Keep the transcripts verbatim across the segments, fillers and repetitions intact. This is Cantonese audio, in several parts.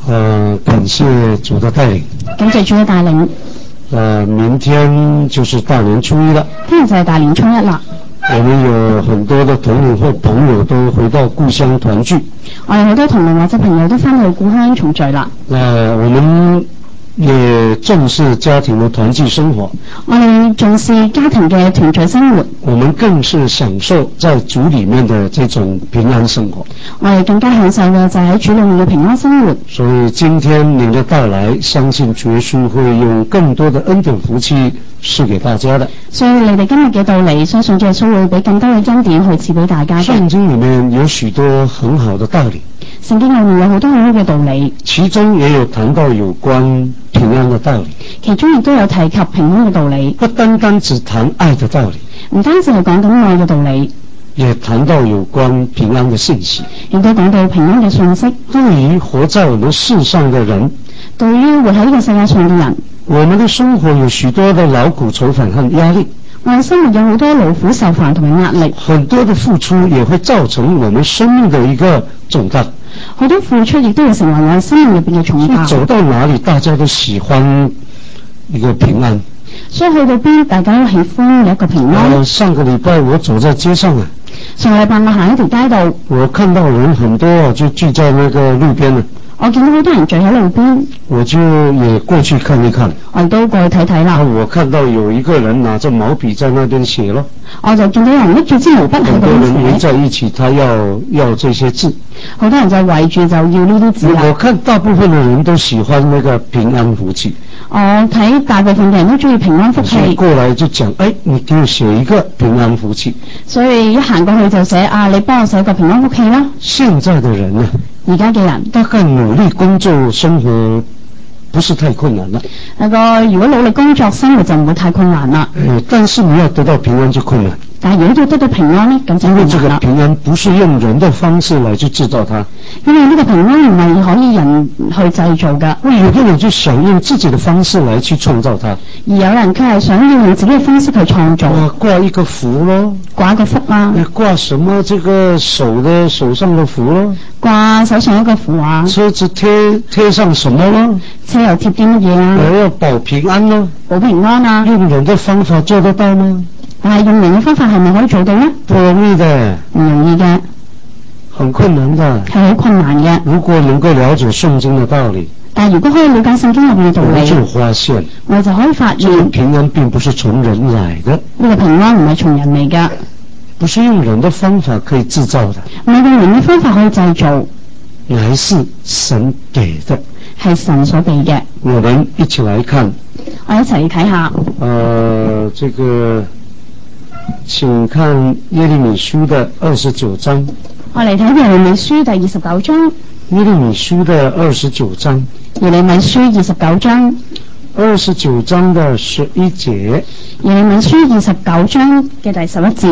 呃，感謝主的帶領。 感謝主嘅帶領。 呃，明天就是大年初一了。 聽日就係大年初一啦。 我們有很多的同齡或朋友都回到故鄉團聚。 我哋好多同齡或者朋友都翻到故鄉重聚啦。 呃，我們也重視家庭的團聚生活。 我哋重視家庭嘅團聚生活。 我們更是享受在主裏面的這種平安生活。 我哋更加享受嘅就係喺主裏面嘅平安生活。 所以今天您的到來，相信主耶穌會用更多的恩典福氣賜給大家的。 所以你哋今日嘅到嚟，相信主耶穌會俾更多嘅恩典去賜俾大家嘅。 聖經裏面有許多很好的道理。 聖經裏面有好多好好嘅道理， 其中也有談到有關平安的道理。 其中亦都有提及平安嘅道理。 不單單只談愛的道理， 唔單止係講緊愛嘅道理， 也談到有關平安的信息， 亦都講到平安嘅信息。 對於活在我們世上的人， 對於活喺呢個世界上嘅人， 我們的生活有許多的勞苦愁煩和壓力。 我哋生活有好多勞苦受煩同埋壓力， 很多的付出也會造成我們生命的一個重擔。 好多付出亦都會成為我哋生命入邊嘅重擔。 走到哪裡，大家都喜歡一個平安。 所以去到邊，大家都喜歡有一個平安。 呃、上個禮拜我走在街上啊， 上個禮拜我行喺條街度， 我看到人很多就聚在那個路邊啊。 我見到好多人聚喺路邊， 我就也過去看一看。 我亦都過去睇睇啦。 我看到有一個人拿着毛筆在那邊寫咯。我就見到有人拎住支毛筆喺度寫。 很多人圍在一起，他要要這些字。 好多人就圍住就要呢啲字啦。 我看大部分的人都喜歡那個平安福氣。 我睇大部分嘅人都中意平安福氣。所以過來就講，哎，你給我寫一個平安福氣。所以一行過去就寫啊，你幫我寫個平安福氣啦。 現在的人呢？ 而家嘅人大概努力工作生活不是太困難了。 那個如果努力工作生活就唔會太困難啦。 呃，但是你要得到平安就困難。 但係如果要得到平安呢，咁就困難啦。 因為這個平安不是用人的方式來去製造它。 因為呢個平安唔係可以人去製造㗎。 有啲人就想用自己的方式來去創造它。 而有人佢係想要用自己嘅方式去創造。 啊，掛一個符咯。 掛一個符啊。 掛什麼？這個手的手上的符咯。 掛手上一個符啊。 車子貼貼上什麼咯？ 車又貼啲乜嘢啊？ 我要保平安咯。 保平安啊。用人的方法做得到嗎？ 但係用人嘅方法係咪可以做到呢？ 不容易的。唔容易嘅。 很困難的。 係好困難嘅。 如果能夠了解聖經的道理。 但係如果可以了解聖經入面嘅道理， 我就發現， 我就可以發現， 這個平安並不是從人來的。 呢個平安唔係從人嚟㗎。 不是用人的方法可以製造的。 唔係用人嘅方法可以製造。 乃是神給的。 係神所俾嘅。 我們一起來看。 我一齊睇下。 呃，這個。請看耶利米書的二十九章。 我嚟睇耶利米書第二十九章。 耶利米書的二十九章。 耶利米書二十九章。 二十九章的十一節。耶利米書二十九章嘅第十一節。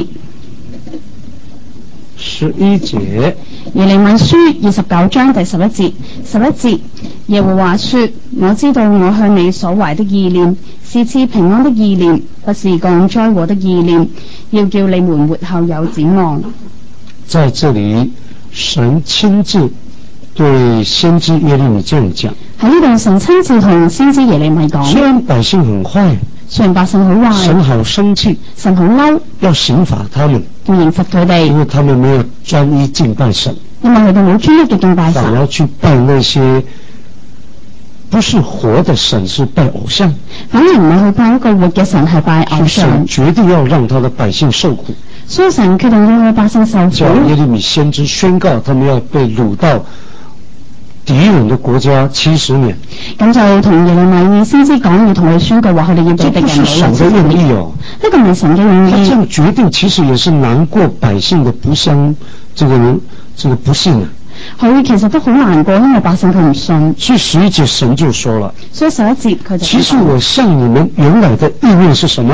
十一節。 耶利米書二十九章第十一節。十一節，耶和華說：我知道我向你所懷的意念是賜平安的意念，不是降災禍的意念，要叫你們活後有展望。 在這裏，神親自對先知耶利米這樣講。 喺呢度，神親自同先知耶利米講。 雖然百姓很壞， 雖然百姓好壞， 神好生氣， 神好嬲， 要刑罰他們， 要刑罰佢哋， 因為他們沒有專一敬拜神， 因為佢哋冇專一嘅敬拜神， 反而去拜那些不是活的神，是拜偶像。 反而唔係去拜一個活嘅神，係拜偶像。 神決定要讓他的百姓受苦， 所以神決定要佢百姓受苦。 叫耶利米先知宣告，他們要被擄到敵人的國家七十年。 咁就同耶利米先知講，要同佢宣告話，佢哋要被敵人擄。這不是神的用意哦，呢個唔係神嘅用意。他這樣決定，其實也是難過百姓的不相，這個這個不信啊。佢其實都好難過，因為百姓佢唔信。所以十一節神就說了，所以十一節佢就其實我向你們原來的意念是什麼呢？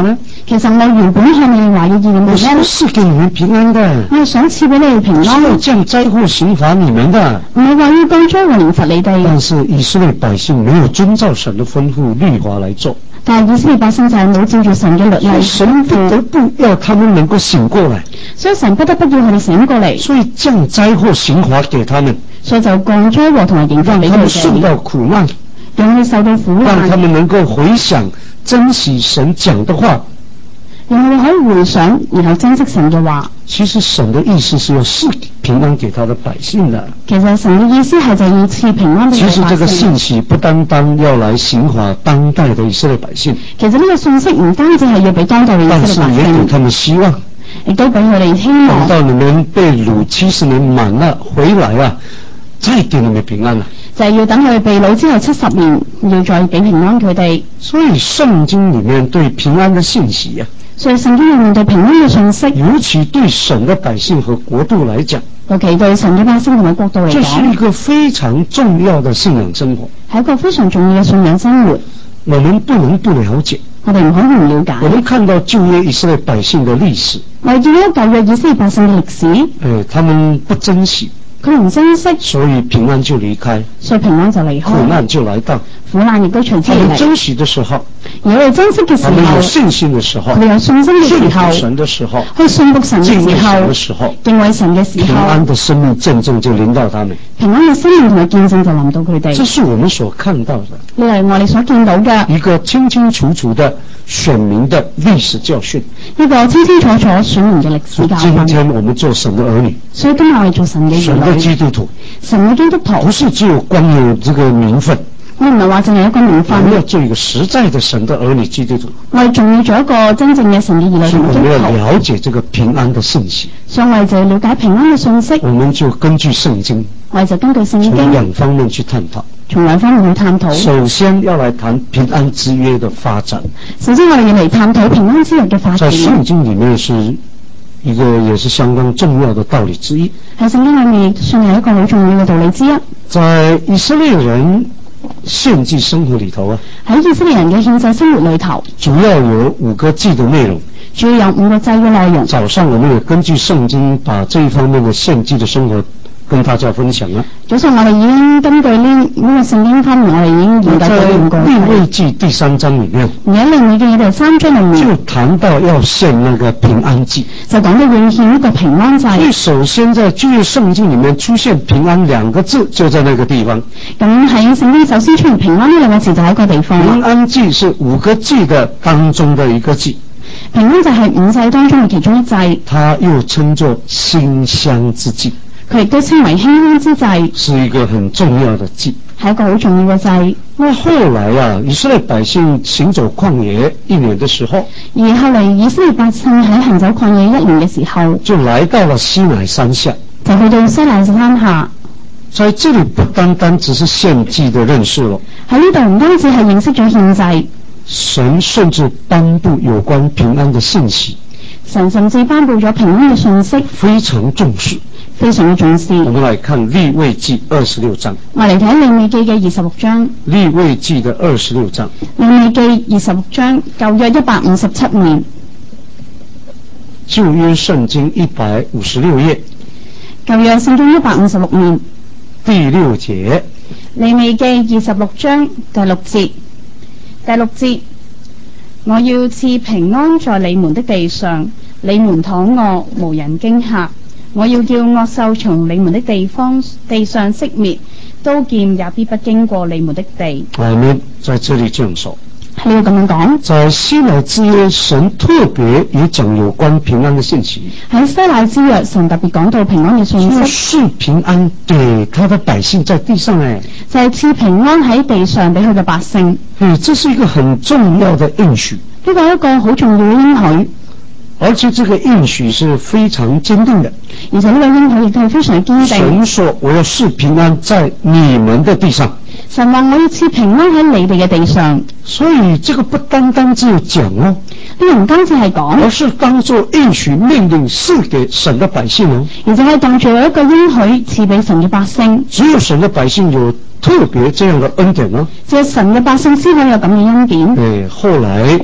其實我原本向你哋話要意念係咩？ 我是給你們平安的。 我係想賜俾你哋平安。 是要降災禍刑罰你們的。 唔係話要降災禍刑罰你哋。 但是以色列百姓沒有遵照神的吩咐律法來做。 但係以色列百姓就係冇照住神嘅律例。 神不得不要他們能夠醒過來。 所以神不得不要佢哋醒過嚟。 所以降災禍刑罰給他們。所以就降災禍同埋刑罰俾佢哋。讓他們受到苦難。 讓佢受到苦難。 讓他們能夠回想珍惜神講的話。 讓佢哋可以回想，然後珍惜神嘅話。 其實神的意思是要賜平安給他的百姓的。 其實神嘅意思係就要賜平安俾百姓。 其實這個信息不單單要來刑罰當代的以色列百姓。 其實呢個信息唔單止係要俾當代嘅以色列百姓。 但是也給他們希望。 亦都俾佢哋希望。 等到你們被擄七十年滿了回來啊，再給你們平安啊。 就係要等佢哋被擄之後七十年，要再俾平安佢哋。 所以聖經裏面對平安的信息啊。 所以聖經裏面對平安嘅信息， 尤其對神的百姓和國度來講， 尤其對神嘅百姓同埋國度嚟講， 這是一個非常重要的信仰生活， 係一個非常重要嘅信仰生活。 我們不能不了解， 我哋唔可以唔了解。 我們看到舊約以色列百姓的歷史， 我哋見到舊約以色列百姓嘅歷史，誒、 哎，他們不珍惜。 佢唔珍惜， 所以平安就離開， 所以平安就離開， 苦難就來到， 苦難亦都隨之而嚟。 他們珍惜的時候， 而我哋珍惜嘅時候， 他們有信心的時候， 佢哋有信心嘅時候， 信服神的時候， 去信服神嘅時候， 敬畏神的時候， 敬畏神嘅時候， 平安的生命見證就臨到他們， 平安嘅生命同埋見證就臨到佢哋。 這是我們所看到的， 呢係我哋所見到嘅一個清清楚楚的選民的歷史教訓， 一個清清楚楚選民嘅歷史教訓。 今天我們做神的兒女， 所以今日我哋做神嘅兒女， 神的基督徒。 神嘅基督徒不是只有光有這個名分， 我唔係話淨係一個名分， 我們要做一個實在的神的兒女基督徒。 我哋仲要做一個真正嘅神嘅兒女基督徒。 所以我們要了解這個平安的信息。 所以我哋就要了解平安嘅信息。 我們就根據聖經， 我哋就根據聖經從兩方面去探討。 從兩方面去探討。 首先要來談平安之約的發展。 首先我哋要嚟探討平安之約嘅發展。 在聖經裡面是一個也是相當重要的道理之一。 喺聖經裏面亦算係一個好重要嘅道理之一。 在以色列人獻祭生活裡頭啊， 喺以色列人嘅獻祭生活裡頭， 主要有五個祭的內容。主要有五個祭嘅內容。早上我們也根據聖經把這一方面的獻祭的生活跟大家分享啦。早上我哋已經根據呢呢個聖經方面，我哋已經研究咗五個。利未記第三章裡面，而喺利未記第三章裡面就談到要獻那個平安祭，就講到要獻一個平安祭。所以首先在舊約聖經裡面出現平安兩個字，就在那個地方。咁喺聖經首先出現平安呢兩個字就喺一個地方。平安祭是五個祭的當中的一個祭。平安祭係五祭當中嘅其中一祭。它又稱作馨香之祭。佢亦都稱為馨香之祭，是一個很重要的祭，係一個好重要嘅祭。那後來啊，以色列百姓行走曠野一年的時候，而後嚟以色列百姓喺行走曠野一年嘅時候，就來到了西乃山下，就去到西乃山下。在這裡不單單只是獻祭的認識咯，喺呢度唔單止係認識咗獻祭，神甚至頒布有關平安的信息，神甚至頒布咗平安嘅信息，非常重視。非常的重視。我們來看利未記二十六章。我嚟睇利未記嘅二十六章。利未記的二十六章。利未記二十六章，舊約一百五十七年。舊約聖經一百五十六頁。舊約聖經一百五十六年。第六節。利未記二十六章第六節。第六節，我要賜平安在你們的地上，你們躺臥無人驚嚇。我要叫惡獸從你們的地方地上熄滅，刀劍也必不經過你們的地。阿們，在這裡這樣說，係要咁樣講。在西乃之約，神特別也講有關平安的信息。喺西乃之約，神特別講到平安嘅信息。賜平安給他的百姓在地上，誒，就係賜平安喺地上俾佢嘅百姓。嗯，這是一個很重要的應許。呢個係一個好重要嘅應許。而且這個應許是非常堅定的，而且呢個應許亦都係非常堅定。神說我要賜平安在你們的地上，神話我要賜平安喺你哋嘅地上。所以這個不單單只有講哦，呢個唔單止係講，而是當作應許命令賜給神的百姓哦，而且係當作一個應許賜俾神嘅百姓。只有神嘅百姓有特別這樣的恩典咯，即係神嘅百姓先可以有咁嘅恩典。誒，後來。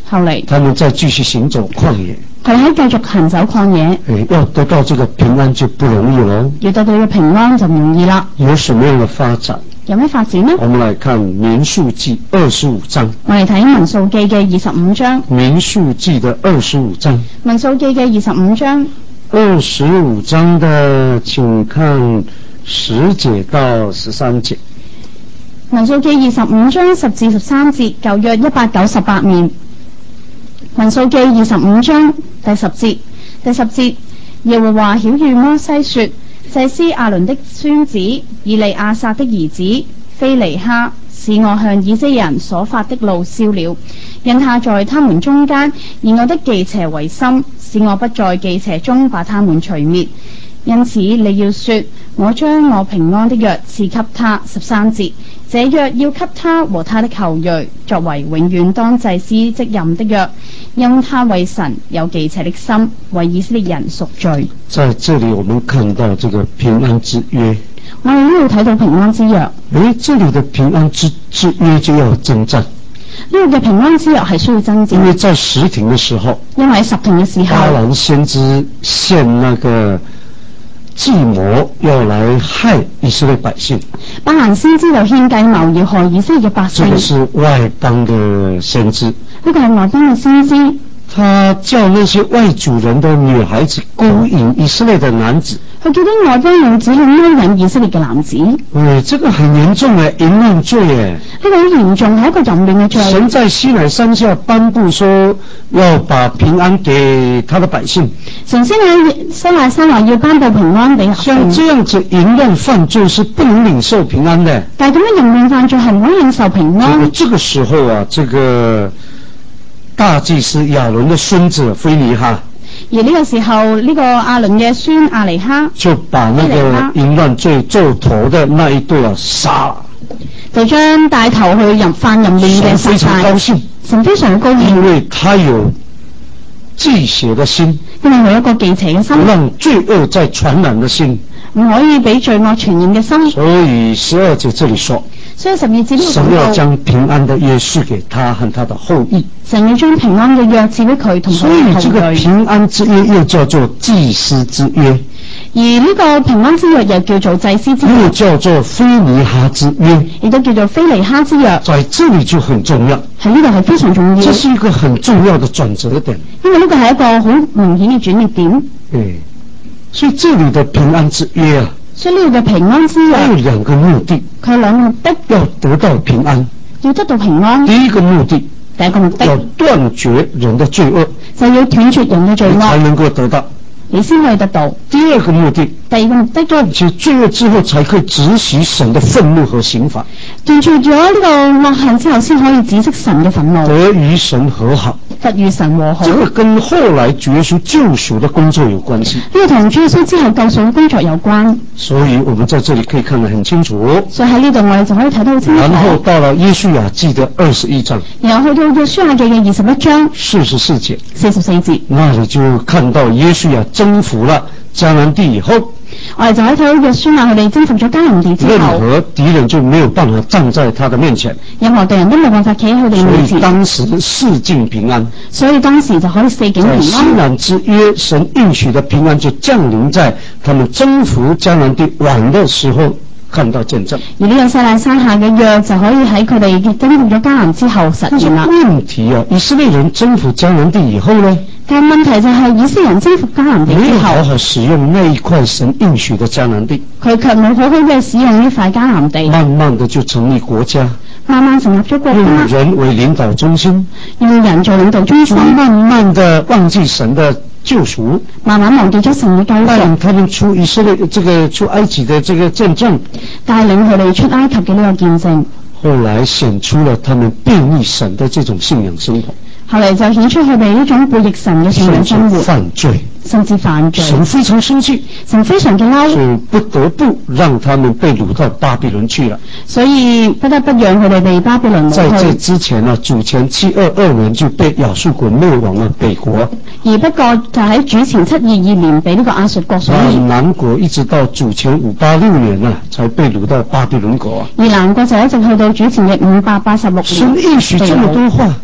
後嚟， 他們再繼續行走曠野。 佢喺繼續行走曠野。 誒，要得到這個平安就不容易咯。 要得到呢個平安就唔容易啦。 有什麼樣的發展？ 有咩發展呢？ 我們來看民數記二十五章。 我哋睇民數記嘅二十五章。 民數記的二十五章。 民數記嘅二十五章。 二十五章的，請看十節到十三節。 民數記二十五章十至十三節，舊約一百九十八面。民數記二十五章第十節，第十節，耶和華曉諭摩西說：祭司亞倫的孫子以利亞撒的兒子非尼哈，是我向以色列人所發的怒燒了，因他在他們中間以我的忌邪為深，使我不在忌邪中把他們除滅。因此你要說，我將我平安的約賜給他。十三節，這約要給他和他的後裔，作為永遠當祭司職任的約，因他為神有忌邪的心，為以色列人贖罪。 在這裏我們看到這個平安之約， 我哋都要睇到平安之約。 誒，這裏的平安之之約就要征戰。 呢個嘅平安之約係需要征戰。 因為在十亭的時候， 因為喺十亭嘅時候， 巴蘭先知獻那個計謀要來害以色列百姓。 巴蘭先知就獻計謀要害以色列嘅百姓。 這個是外邦的先知。 呢個係外邦嘅先知。 他叫那些外族人的女孩子勾引以色列的男子。 佢叫啲外邦女子去勾引以色列嘅男子。 誒，這個很嚴重嘅淫亂罪誒。呢個好嚴重，係一個淫亂嘅罪。 神在西乃山下頒布說，要把平安給他的百姓。 神先喺西乃山話要頒布平安俾百姓。 像這樣子淫亂犯罪是不能領受平安的。 但係咁樣淫亂犯罪係唔可以領受平安。 這個這個時候啊，這個大祭司亞倫的孫子非尼哈， 而呢個時候呢、這個亞倫嘅孫亞尼哈就把那個淫亂罪做頭的那一對啊殺了， 就將帶頭去入犯淫亂嘅殺。神非常高興，神非常高興， 因為他有忌邪的心， 因為佢有一個忌邪嘅心， 讓罪惡再傳染的心， 唔可以俾罪惡傳染嘅心。 所以十二節這裏說， 所以十二節呢度神要將平安的約賜給他和他的後裔。 神要將平安嘅約賜俾佢同佢嘅後裔。 所以這個平安之約又叫做祭司之約。 而呢個平安之約又叫做祭司之約， 又叫做非尼哈之約， 亦都叫做非尼哈之約。 在這裏就很重要， 喺呢度係非常重要。 這是一個很重要的轉折點， 因為呢個係一個好明顯嘅轉捩點。 嗯，所以這裏的平安之約啊， 所以呢度嘅平安之約有兩個目的， 佢有兩個目的， 要得到平安， 要得到平安。 第一個目的， 第一個目的要斷絕人的罪惡， 就要斷絕人嘅罪惡， 才能夠得到。 你先可以得到。 第二個目的， 第二個目的， 斷絕罪惡之後，才可以止息神的憤怒和刑罰。 斷絕咗呢個惡行之後，先可以止息神嘅憤怒， 得與神和好， 得與神和好。 這個跟後來主耶穌救贖的工作有關係。呢個同主耶穌之後救贖嘅工作有關。 所以我們在這裏可以看得很清楚。 所以喺呢度我哋就可以睇得好清楚。 然後到了約書亞記的二十一章， 然後去到約書亞記嘅二十一章四十四節， 四十四節， 那裡就看到約書亞征服了迦南地以後， 我哋就可以睇到約書亞佢哋征服咗迦南地之後， 任何敵人就沒有辦法站在他的面前， 任何敵人都冇辦法企喺佢哋面前。 所以當時四境平安， 所以當時就可以四境平安。 在西乃之約，神應許的平安就降臨在他們征服迦南地晚的時候看到見證。 而呢個西乃山下嘅約就可以喺佢哋征服咗迦南之後實現啦。 問題啊，以色列人征服迦南地以後呢？ 但問題就係以色列人征服迦南地之後， 沒有好好使用那一塊神應許的迦南地， 佢卻冇好好嘅使用呢塊迦南地， 慢慢的就成立國家， 慢慢成立咗國家， 用人為領導中心， 用人做領導中心， 慢慢的忘記神的救贖， 慢慢忘記咗神嘅救贖， 帶領他們出以色列這個出埃及的這個見證， 帶領佢哋出埃及嘅呢個見證， 後來顯出了他們悖逆神的這種信仰生活。 後嚟就顯出佢哋呢種背逆神嘅信仰生活， 犯罪， 甚至犯罪。 神非常生氣， 神非常嘅嬲， 所以不得不讓他們被擄到巴比倫去了。 所以不得不讓佢哋被巴比倫擄去。 在這之前呢，主前七二二年就被亞述國滅亡了北國。 而不過就喺主前七二二年被呢個亞述國所滅。 南國一直到主前五八六年呢，才被擄到巴比倫國。 而南國就一直去到主前嘅五百八十六年。 神應許這麼多話。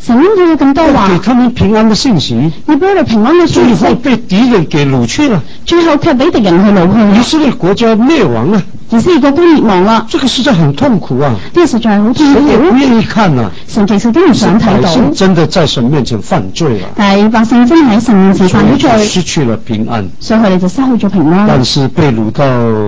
神應許咗咁多話， 給他們平安的信息， 要俾佢哋平安嘅信息， 最後被敵人給擄去了， 最後卻俾敵人去擄去， 以色列國家滅亡了， 以色列國都滅亡啦， 這個實在很痛苦啊！ 呢個實在係好痛苦， 神也不願意看啊， 神其實都唔想睇到， 百姓真的在神面前犯罪了， 但係百姓真係喺神面前犯咗罪， 失去了平安， 所以佢哋就失去咗平安。 但是被擄到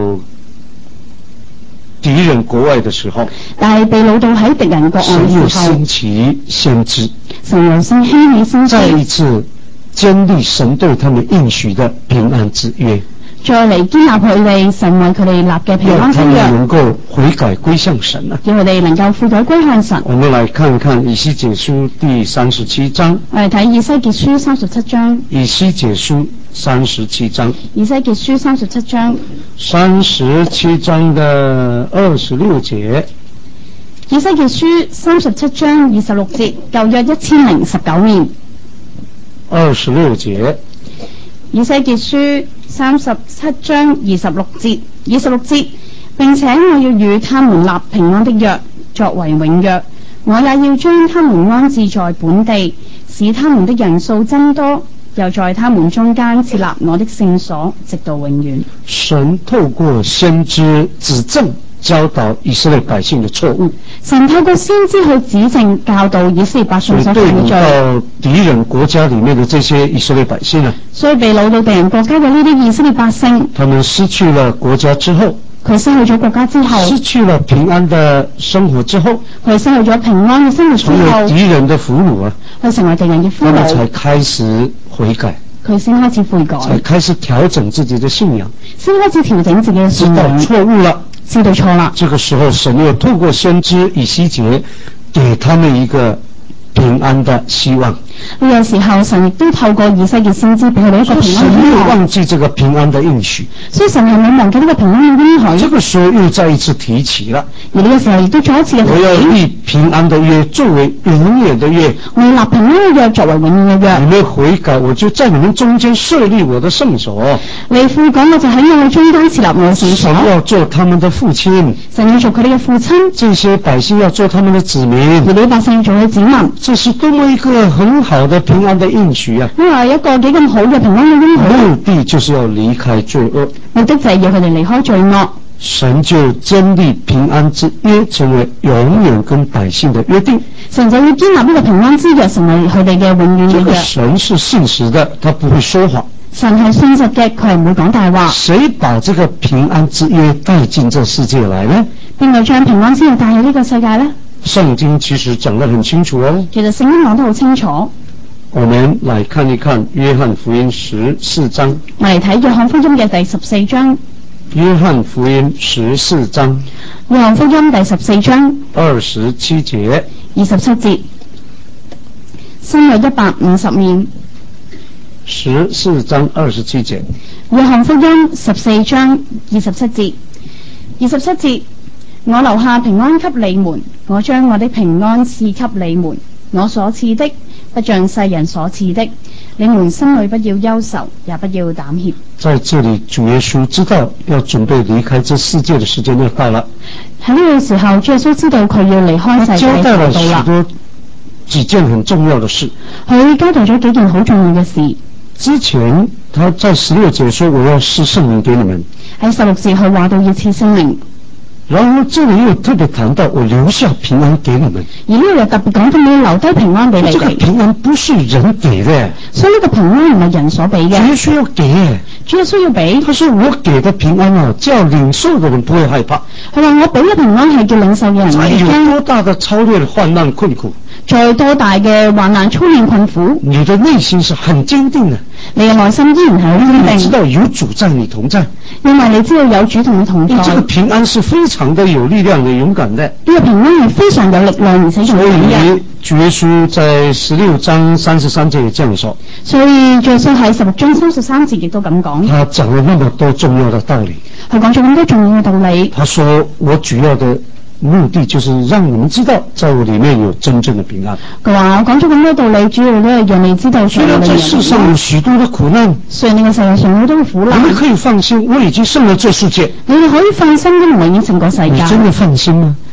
敵人國外的時候， 但係被擄到喺敵人國外嘅時候， 神又興起先知， 神又興起先知， 再一次建立神對他們應許的平安之約， 再嚟建立佢哋神為佢哋立嘅平安之約， 讓他們能夠悔改歸向神啊！ 叫佢哋能夠悔改歸向神。 我們來看看以西結書第三十七章， 我哋睇以西結書三十七章， 以西結書三十七章， 以西結書三十七章， 三十七章的二十六節， 以西結書三十七章二十六節，舊約一千零十九年， 二十六節， 以西結書三十七章二十六節，二十六節，並且我要與他們立平安的約，作為永約，我也要將他們安置在本地，使他們的人數增多，又在他們中間設立我的聖所，直到永遠。 神透過先知指正教導以色列百姓的錯誤， 神透過先知去指正教導以色列百姓所犯嘅罪。 對到敵人國家裏面的這些以色列百姓啊， 所以被擄到敵人國家嘅呢啲以色列百姓， 他們失去了國家之後， 佢失去咗國家之後， 失去了平安的生活之後， 佢失去咗平安嘅生活之後， 成為敵人的俘虜啊， 佢成為敵人嘅俘虜， 他們才開始悔改， 佢先開始悔改， 才開始調整自己的信仰， 先開始調整自己嘅信仰， 知道錯誤了， 知道錯啦。 這個時候神又透過先知以西結給他們一個平安的希望。 呢個時候神亦都透過以西結先知俾佢哋一個平安嘅希望。 神沒有忘記這個平安的應許， 所以神係冇忘記呢個平安嘅應許。 這個時候又再一次提起了， 而呢個時候亦都再一次嘅提起。 我要立平安的約作為永遠的約， 我要立平安嘅約作為永遠嘅約。 你們悔改，我就在你們中間設立我的聖所。 你悔改，我就喺我哋中間設立我嘅聖所。 神要做他們的父親， 神要做佢哋嘅父親。 這些百姓要做他們的子民， 而呢啲百姓要做佢子民。 這是多麼一個很好的平安的應許啊！ 呢係一個幾咁好嘅平安嘅應許。 目的就是要離開罪惡， 目的就係要佢哋離開罪惡。 神就建立平安之約，成為永遠跟百姓的約定。 神就要建立呢個平安之約，成為佢哋嘅永遠嘅約。 這個神是信實的，他不會說謊。 神係信實嘅，佢係唔會講大話。 誰把這個平安之約帶進這世界來呢？ 邊個將平安之約帶入呢個世界呢？聖經其實講得很清楚哦。 其實聖經講得好清楚。 我們來看一看約翰福音十四章。 我嚟睇約翰福音嘅第十四章。 約翰福音十四章。 約翰福音第十四章。 二十七節。 二十七節。新約一百五十年。 十四章二十七節。 約翰福音十四章二十七節。二十七節。我留下平安給你們，我將我的平安賜給你們，我所賜的不像世人所賜的，你們心裏不要憂愁，也不要膽怯。在這裏主耶穌知道要準備離開這世界的時間要到了，喺呢個時候主耶穌知道佢要離開世界交代了許多幾件很重要的事， 佢交代咗幾件好重要嘅事。 之前他在十六節說我要賜聖靈給你們， 喺十六節佢話到要賜聖靈。 然後這裏又特別談到我留下平安給你們， 而呢個又特別講到你要留低平安俾你哋。這個平安不是人給的， 所以呢個平安唔係人所俾嘅。 主耶穌要給， 主耶穌要俾。他說我給的平安啊，叫領受的人不會害怕。 佢話我俾嘅平安係叫領受嘅人唔驚。 有多大的操練患難困苦， 再多大嘅患難操練困苦， 你的內心是很堅定的。 你嘅內心依然係好堅定。 你知道有主在你同在， 因為你知道有主同你同在。 這個平安是非常的有力量的、勇敢的。 呢個平安係非常有力量而且勇敢嘅。 所以主耶穌在十六章三十三節也這樣說。所以主耶穌喺十六章三十三節亦都咁講。 他講了那麼多重要的道理。 佢講咗咁多重要嘅道理。 他說我主要的目的就是讓你們知道，在我裏面有真正的平安。 佢話我講咗咁多道理，主要咧讓你知道。 雖然在世上有許多的苦難， 雖然呢個世界上好多嘅苦難， 你們可以放心，我已經勝了這世界。 你哋可以放心，因為我已經勝過世界。 你真的放心嗎？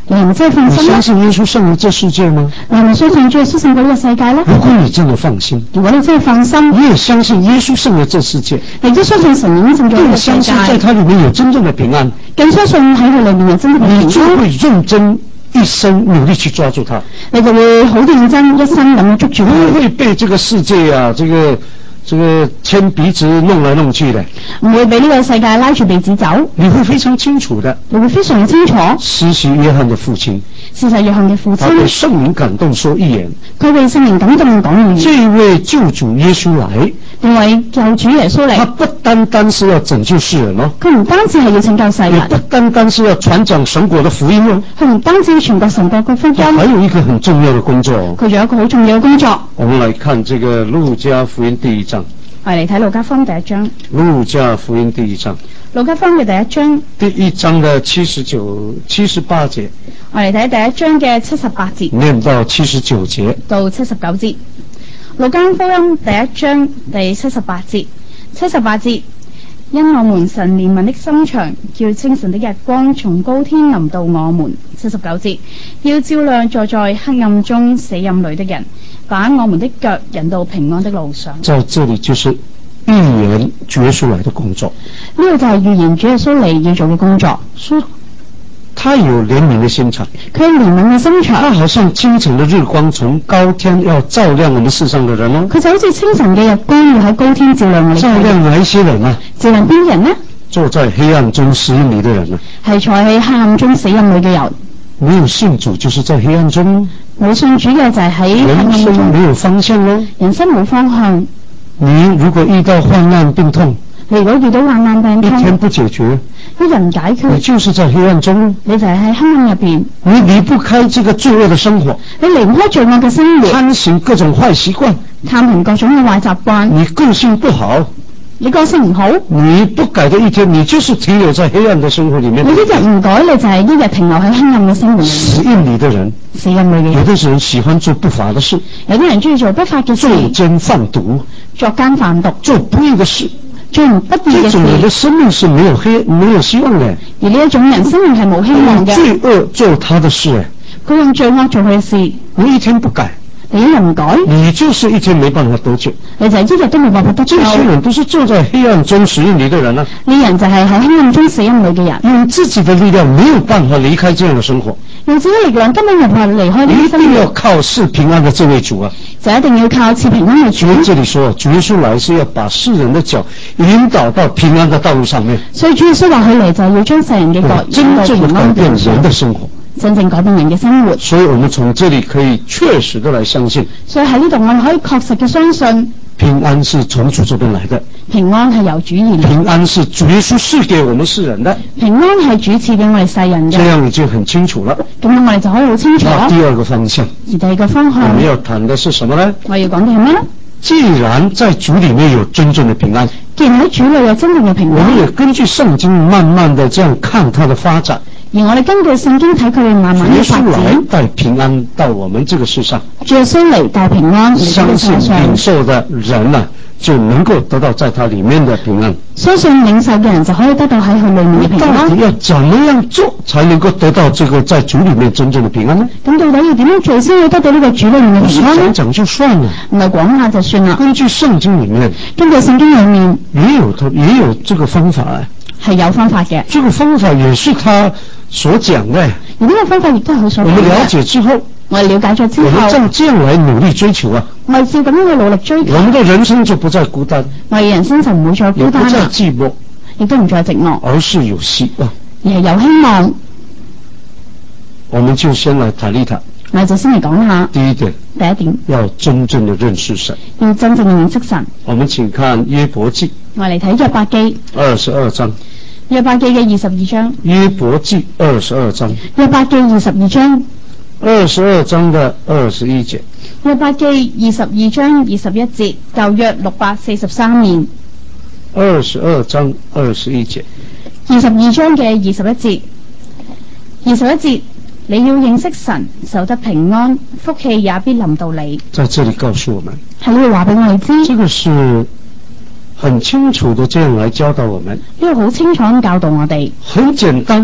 你唔真係放心？ 你相信耶穌勝了這世界嗎？ 你係咪相信主耶穌勝過呢個世界咧？ 如果你真的放心， 如果你真係放心， 你也相信耶穌勝了這世界， 你都相信神已經勝咗呢個世界， 更相信在它裏面有真正的平安， 更相信喺佢裏面有真正嘅平安， 你就會認真一生努力去抓住它， 你就會好認真一生咁捉住佢， 不會被這個世界啊，這個。這個牽鼻子弄來弄去的， 唔會俾呢個世界拉住鼻子走， 你會非常清楚的， 你會非常清楚。 施洗約翰的父親， 施洗約翰嘅父親， 他被聖靈感動說預言， 佢被聖靈感動講預言。 這位救主耶穌來， 因為救主耶穌嚟， 他不單單是要拯救世人咯， 佢唔單止係要拯救世人， 也不單單是要傳講神國的福音咯， 佢唔單止要傳講神國嘅福音， 還有一個很重要的工作， 佢仲有一個好重要嘅工作。 我們來看這個路加福音第一章。 我哋嚟睇路加福音第一章。 路加福音第一章。 路加福音嘅第一章。 第一章的七十九、七十八節。 我哋睇第一章嘅七十八節。 念到七十九節。到七十九節。路加福音第一章第七十八節。七十八節，因我們神憐憫的心腸，叫清晨的日光從高天臨到我們。七十九節，要照亮坐在黑暗中死蔭裏的人，把我們的腳引到平安的路上。 在這裡就是預言主耶穌來的工作。 呢個就係預言主耶穌嚟要做嘅工作。 說他有憐憫的心腸， 佢有憐憫嘅心腸。 他好像清晨的日光從高天要照亮我們世上的人咯。 佢就好似清晨嘅日光要喺高天照亮我哋。 照亮哪一些人啊？ 照亮邊人呢？ 坐在黑暗中死蔭裡的人啊。 係坐喺黑暗中死蔭裡嘅人。 沒有信主就是在黑暗中。 冇信主嘅就係喺黑暗中。 人生沒有方向咯。 人生冇方向。 你如果遇到患難病痛， 你如果遇到患難病痛， 一天不解決， 一人解決， 你就是在黑暗中， 你就係喺黑暗入邊， 你離不開這個罪惡的生活， 你離唔開罪惡嘅生活， 貪行各種壞習慣， 貪行各種嘅壞習慣， 你個性不好， 你個性唔好， 你不改的一天，你就是停留在黑暗的生活裡面。 你一日唔改，你就係一日停留喺黑暗嘅生活裡面。 死蔭裡的人， 死蔭裡嘅人， 有的人喜歡做不法的事， 有啲人中意做不法嘅事， 作奸販毒， 作奸販毒， 做不義嘅事。 做唔不義嘅事， 這種人的生命是沒有黑沒有希望的。 而呢一種人生命係冇希望嘅。 罪惡做他的事， 佢用罪惡做佢嘅事。 你一天不改， 你一日唔改， 你就是一天沒辦法得救。 你就係一日都冇辦法得救。 這些人都是坐在黑暗中死蔭裡的人啊。 呢人就係喺黑暗中死蔭裡嘅人， 用自己的力量沒有辦法離開這樣的生活。 用自己力量根本冇辦法離開呢啲生活。 一定要靠賜平安的這位主啊，就一定要靠賜平安嘅主。 這裡說主耶穌來是要把世人的腳引導到平安的道路上面。 所以主耶穌話佢嚟就係要將世人嘅腳引到平安嘅路上。真正改變人的生活，真正改變人嘅生活。 所以我們從這裡可以確實的來相信。所以喺呢度我哋可以確實嘅相信。平安是從主這邊來的， 平安係由主而來。 平安是主耶穌賜給我們世人的， 平安係主賜俾我哋世人嘅。 這樣你就很清楚了。 咁樣我哋就可以好清楚。 第二個方向， 而第二個方向， 我們要談的是什麼呢？ 我要講嘅係咩呢？ 既然在主裡面有真正的平安， 既然喺主裡有真正嘅平安， 我們也根據聖經慢慢的這樣看它的發展。 而我哋根據聖經睇佢哋慢慢嘅發展， 主耶穌來帶平安到我們這個世上， 主耶穌嚟帶平安， 相信領受的人啊，就能夠得到在它裡面的平安。 相信領受嘅人就可以得到喺佢裡面嘅平安。 到底要怎麼樣做才能夠得到這個在主裡面真正的平安呢？ 咁到底要點樣做先會得到呢個主裡面嘅平安呢？ 講講就算了， 唔係講下就算啦。 根據聖經裡面， 根據聖經裡面也有它也有這個方法啊， 係有方法嘅。 這個方法也是他所講的， 而呢個方法亦都係佢所講嘅。 我們了解之後， 我哋了解咗之後， 我們照這樣來努力追求啊， 我哋照咁樣去努力追求， 我們的人生就不再孤單， 我哋人生就唔會再孤單啦， 也不再寂寞， 亦都唔再寂寞， 而是有希望， 而係有希望。 我們就先來談一談， 我哋就先嚟講下第一點， 第一點要真正的認識神， 要真正嘅認識神。 我們請看約伯記， 我哋睇約伯記二十二章。 約伯記嘅二十二章， 約伯記二十二章， 約伯記二十二章， 二十二章的二十一節， 約伯記二十二章二十一節，舊約六百四十三年， 二十二章二十一節， 二十二章嘅二十一節，二十一節，你要認識神，守得平安，福氣也必臨到你。 在這裡告訴我們， 喺呢度話俾我哋知， 這個是很清楚的這樣來教導我們， 呢個好清楚咁教導我哋， 很簡單，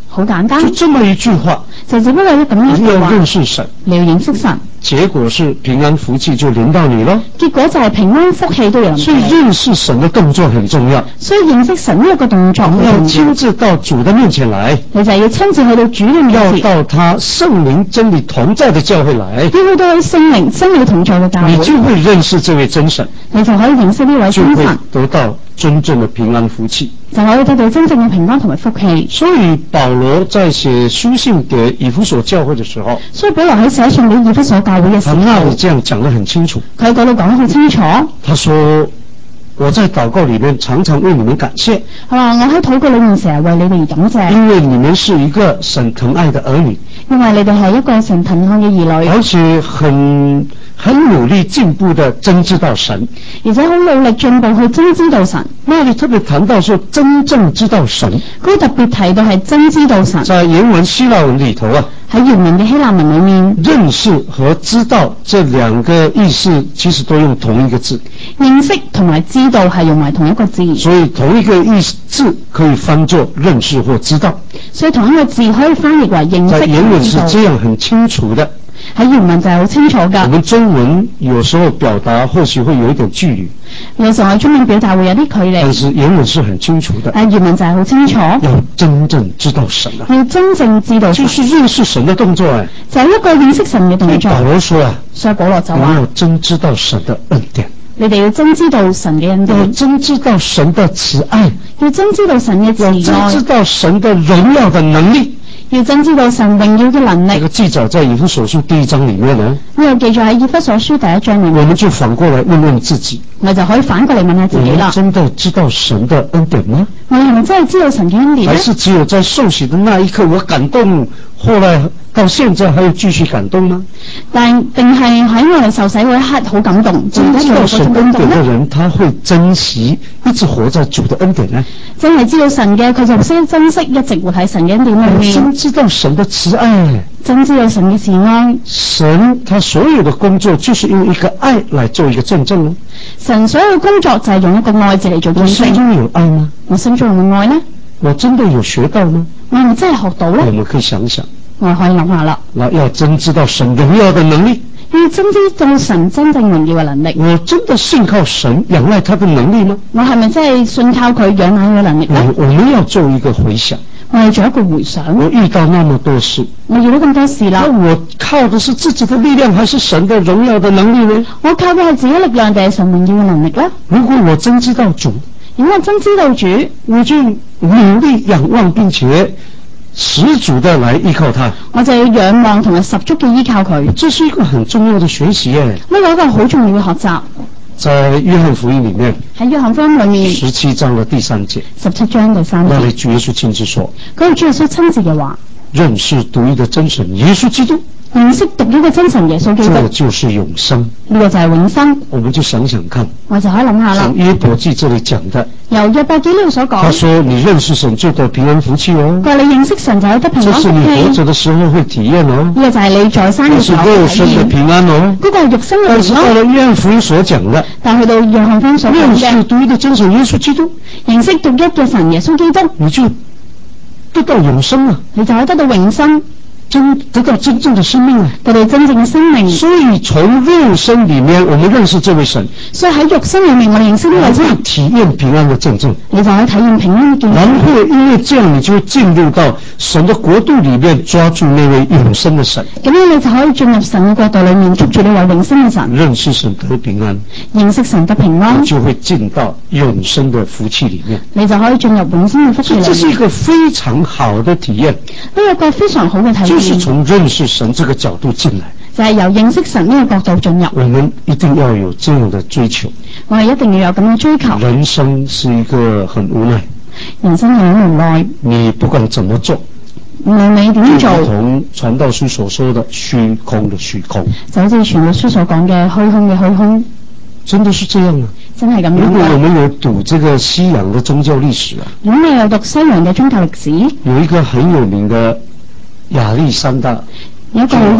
好簡單， 就這麼一句話， 就只不過咁樣你要認識神， 你要認識神， 結果是平安福氣就臨到你咯。 結果就係平安福氣都有。 所以認識神的動作很重要。 所以認識神呢個動作， 你要親自到主的面前來， 你就要親自去到主嘅面前， 要到他聖靈真理同在的教會來， 要去到聖靈真理同在嘅教會， 你就會認識這位真神， 你就可以認識呢位真神， 就會得到真正的平安福氣， 就可以得到真正嘅平安同埋福氣。 所以保羅在寫書信給以弗所教會的時候， 所以保羅喺寫信俾以弗所教會嘅時候， 他那裡這樣講得很清楚。 佢嗰度講得好清楚。 他說：我在禱告裡面常常為你們感謝。 係嘛？我喺禱告裡面成日為你哋而感謝。 因為你們是一個神疼愛的兒女。 因為你哋係一個神疼愛嘅兒女。 而且很很努力進步的真知道神。而且好努力進步去真知道神。那裡特別談到說真正知道神。 佢特別提到係真知道神。 在原文希臘文裡頭啊。 喺原文嘅希臘文裡面， 認識和知道這兩個意思其實都用同一個字。 認識同埋知道係用埋同一個字。 所以同一個意思字可以翻作認識或知道。 所以同一個字可以翻譯為認識。 在原文是這樣很清楚的。 喺原文就係好清楚㗎。 我們中文有時候表達或許會有一點距離。 有時候中文表達會有啲距離。 但是原文是很清楚的。 但原文就係好清楚。 要真正知道神啊。 要真正知道神。 就是認識神的動作誒。 就係一個認識神嘅動作。 保羅說啊。 所以保羅就話。 你要真知道神的恩典。 你哋要真知道神嘅恩典。 要真知道神的慈愛。 要真知道神嘅慈愛。 要真知道神的榮耀的能力。 要真知道神榮耀嘅能力。 這個記載在以弗所書第一章裡面呢。 呢個記載喺以弗所書第一章裡面。 我們就反過來問問自己。 我就可以反過嚟問下自己啦。 我們真的知道神的恩典嗎？ 我係咪真係知道神嘅恩典呢？ 還是只有在受洗的那一刻我感動，後來到現在還要繼續感動嗎？ 但定係喺我哋受洗嗰一刻好感動， 真知道神恩典的人，他會珍惜一直活在主的恩典呢？ 真係知道神嘅，佢就識珍惜一直活喺神嘅恩典裏面。 真知道神的慈愛， 真知道神嘅慈愛。 神他所有的工作就是用一個愛來做一個見證咯。 神所有工作就係用一個愛字嚟做見證。我心中有愛嗎？ 我心中有冇愛呢？ 我真的有學到嗎？ 我係咪真係學到呢？ 我們可以想想。 我可以諗下啦。 那要真知道神榮耀的能力。 要真知道神真正榮耀嘅能力。 我真的信靠神，仰賴他的能力嗎？ 我係咪真係信靠佢，仰賴佢嘅能力呢？ 我我們要做一個回想。 我要做一個回想。 我遇到那麼多事。 我遇到咁多事啦。 那我靠的是自己的力量，還是神的榮耀的能力呢？ 我靠嘅係自己力量，定係神榮耀嘅能力呢？ 如果我真知道主， 如果我真知道主， 我就努力仰望，並且十足的來依靠他。 我就要仰望同埋十足嘅依靠佢。 這是一個很重要的學習耶。 呢個一個好重要嘅學習。 在約翰福音裏面， 喺約翰福音裏面十七章的第三節， 十七章第三節， 那裡主耶穌親自說， 嗰個主耶穌親自嘅話， 認識獨一的真神耶穌基督。 認識獨一嘅真神耶穌基督， 這就是永生。 呢個就係永生。 我們就想想看， 我就可以諗下啦。 從約伯記這裡講的， 由約伯記呢度所講， 他說你認識神就得平安福氣哦。 佢話你認識神就有得平安福氣。 這是你活着的時候會體驗哦。 呢個就係你在生嘅時候體驗。是肉身的平安哦。 嗰個係肉身嘅平安。 但是到了約翰福音所講的， 但係去到約翰福音所講嘅， 認識獨一的真神耶穌基督， 認識獨一嘅神耶穌基督， 你就得到永生啊！ 你就可以得到永生。 真得到真正的生命啊！ 得到真正嘅生命。 所以從肉身裏面，我們認識這位神。 所以喺肉身裏面，我哋認識呢位神。 你體驗平安的見證。 你就可以體驗平安嘅見證。 然後因為這樣，你就會進入到神的國度裏面，抓住那位永生的神。 咁樣你就可以進入神嘅國度裏面，捉住呢位永生嘅神。 認識神得平安。 認識神得平安。 你就會進到永生的福氣裏面。 你就可以進入永生嘅福氣裏面。 這是一個非常好的體驗。 呢一個非常好嘅體驗。 就是從認識神這個角度進來， 就係由認識神呢個角度進入。 我們一定要有這樣的追求。 我哋一定要有咁嘅追求。 人生是一個很無奈， 人生係好無奈。 你不管怎麼做， 無論你點做， 就同傳道書所說的虛空的虛空， 就好似傳道書所講嘅虛空嘅虛空， 真的是這樣啊！ 真係咁樣。 如果我們有讀這個西洋的宗教歷史啊， 如果你有讀西洋嘅宗教歷史， 有一個很有名的亞歷山大， 有一個好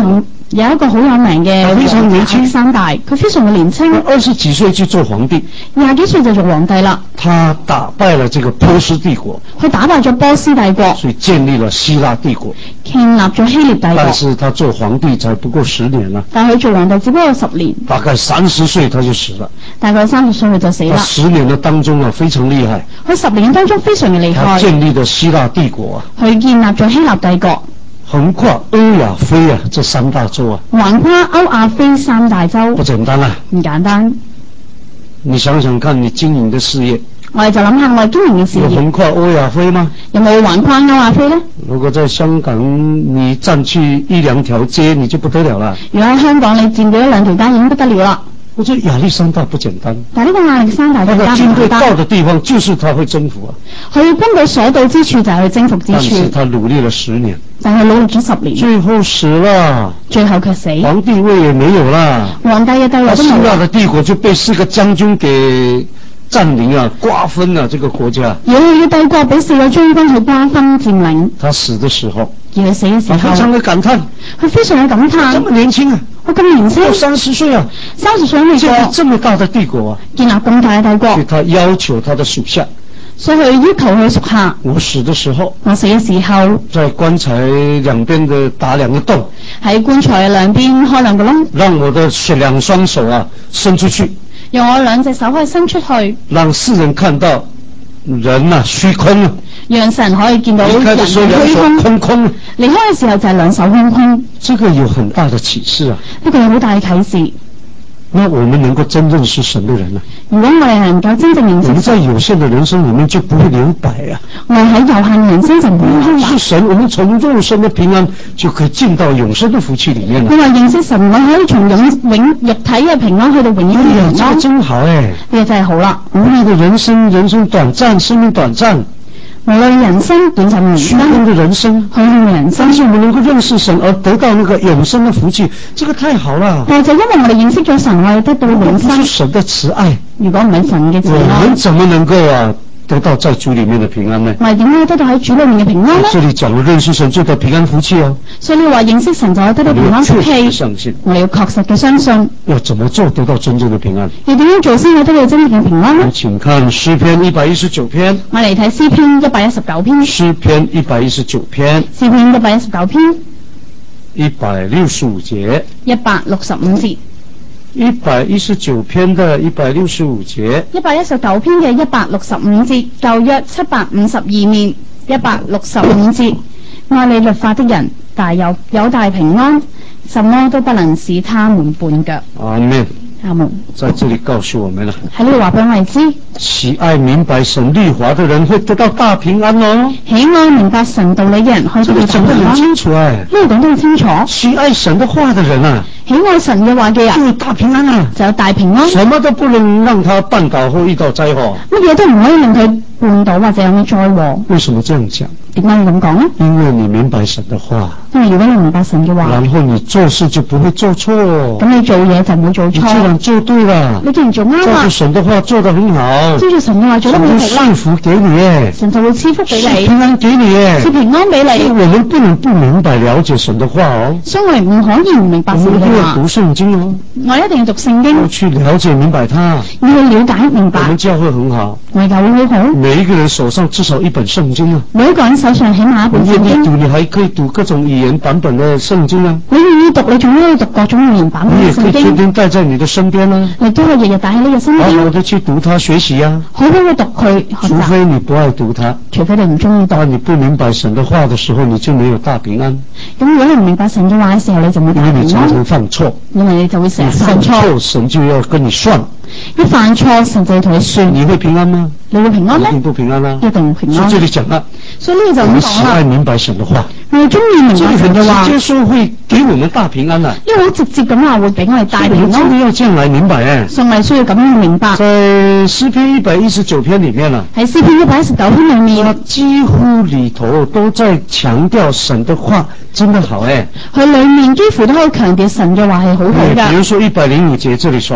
有一個好有名嘅非常年輕三代，佢非常嘅年輕， 二十幾歲就做皇帝， 廿幾歲就做皇帝啦。 他打敗了這個波斯帝國， 佢打敗咗波斯帝國， 所以建立了希臘帝國， 建立咗希臘帝國。 但是他做皇帝才不過十年啦， 但係佢做皇帝只不過十年， 大概三十歲他就死了， 大概三十歲佢就死啦。 十年的當中啊，非常厲害， 佢十年當中非常嘅厲害， 他建立了希臘帝國啊， 佢建立咗希臘帝國。 橫跨歐亞非啊，這三大洲啊， 橫跨歐亞非三大洲， 不簡單啊， 唔簡單。 你想想看，你經營的事業， 我哋就諗下我哋經營嘅事業， 有橫跨歐亞非嗎？ 有冇橫跨歐亞非呢？ 如果在香港你佔據一兩條街，你就不得了啦。 如果喺香港你佔據一兩條街已經不得了啦。 我覺得亞歷山大不簡單， 但係呢個亞歷山大更加唔簡單。 軍隊到的地方就是他會征服啊。 佢軍隊所到之處就係佢征服之處。 但是他努力了十年， 但係努力咗十年， 最後死了， 最後卻死， 皇帝位也沒有啦， 皇帝嘅地位都冇。 希臘的帝國就被四個將軍給佔領啊，瓜分啊，這個國家。 而佢嘅帝國俾四個將軍去瓜分佔領。 他死的時候， 而佢死嘅時候， 非常的感嘆， 佢非常嘅感嘆， 這麼年輕啊， 我咁年輕， 三十歲啊， 三十歲未過， 建立這麼大的帝國啊， 建立咁大嘅帝國， 所以他要求他的屬下， 所以佢要求佢屬下， 我死的時候， 我死嘅時候， 在棺材兩邊的打兩個洞， 喺棺材兩邊開兩個窿， 讓我的兩雙手啊伸出去， 用我兩隻手可以伸出去， 讓世人看到人啊虛空啊，讓世人可以見到人虛空， 空空， 離開嘅時候就係兩手空空， 這個有很大的啟示啊， 呢個有好大嘅啟示。 那我們能夠真認識神的人呢？ 如果我哋能夠真正認識神， 我們在有限的人生裏面就不會留白啊。 我喺有限人生就唔會留白。 認識神，我們從肉身的平安就可以進到永生的福氣裏面了。 我話認識神，我可以從永永肉體嘅平安去到永遠嘅平安。 這個真好誒， 呢個真係好啦。 無論嘅人生，人生短暫，生命短暫。 無論人生短暫， 虛空的人生， 虛空嘅人生， 但是我們能夠認識神而得到那個永生的福氣，這個太好了。 但係就因為我哋認識咗神，我哋得到永生。 不是神的慈愛， 如果唔係神嘅慈愛， 我們怎麼能夠啊得到在主裏面的平安呢？ 我哋點解得到喺主裏面嘅平安呢？ 這裏講了認識神就得平安福氣哦。所以你話認識神就可以得到平安福氣， 相信我哋要確實嘅相信。 要怎麼做得到真正的平安？ 要點樣做先可以得到真正嘅平安呢？ 請看詩篇一百一十九篇。 我嚟睇詩篇一百一十九篇。 詩篇一百一十九篇。 詩篇一百一十九篇。 一百六十五節。 一百六十五節。 一百一十九篇的一百六十五節， 一百一十九篇嘅一百六十五節，舊約七百五十二面，一百六十五節，愛你律法的人大有有大平安，什麼都不能使他們絆腳。 阿門。 阿門。 在這裏告訴我們了， 喺呢度話俾我哋知， 喜愛明白神律法的人會得到大平安哦。 喜愛明白神道理嘅人可以得到大平安。這個講得很清楚哎，呢度講得好清楚。 喜愛神的話的人啊， 喜愛神嘅話嘅人，就有大平安啊，就有大平安。 什麼都不能讓他絆倒或遇到災禍， 乜嘢都唔可以令佢絆倒或者有啲災禍。 為什麼這樣講？ 點解要咁講呢？ 因為你明白神的話， 因為如果你明白神嘅話， 然後你做事就不會做錯。 咁你做嘢就唔會做錯。 你既然做對了， 你既然做啱啦， 照住神的話做得很好， 照住神嘅話做得好好啦，神會賜福給你，神就會賜福俾你， 平安給你， 賜平安俾你。 我們不能不明白了解神的話哦， 所以我哋唔可以唔明白神嘅話。 我們一定要讀聖經哦， 我一定要讀聖經， 要去了解明白它， 要去了解明白。 我們教會很好， 我哋教會好好， 每一個人手上至少一本聖經啊， 每一個人手上起碼一本聖經。 你讀你還可以讀各種語言版本的聖經啊， 你願意讀你仲可以讀各種語言版本嘅聖經。 你也可以天天帶在你的身邊啊， 你都可以日日帶喺你嘅身邊， 好好的去讀它學習啊， 好好去讀佢學習。 除非你不愛讀它， 除非你唔中意讀。 當你不明白神的話的時候，你就沒有大平安。 咁如果你唔明白神嘅話嘅時候，你就冇大平安。 因為你常常犯錯， 因為你就會成日犯錯， 神就要跟你算。 一犯錯，神就要同你算。 你會平安嗎？ 你會平安咩？ 一定不平安啦， 一定平安。 所以這裡講啦， 所以呢個就咁講啦。 我們喜愛明白神的話， 我哋中意明白神嘅話， 直接說會給我們大平安啦。 因為好直接咁話會俾我哋大平安。 真的要這樣來明白誒， 所以我哋需要咁樣明白。 在詩篇一百一十九篇裡面啦， 喺詩篇一百一十九篇裡面， 幾乎裡頭都在強調神的話真的好誒。 佢裡面幾乎都可以強調神嘅話係好好㗎。 比如說一百零五節這裡說。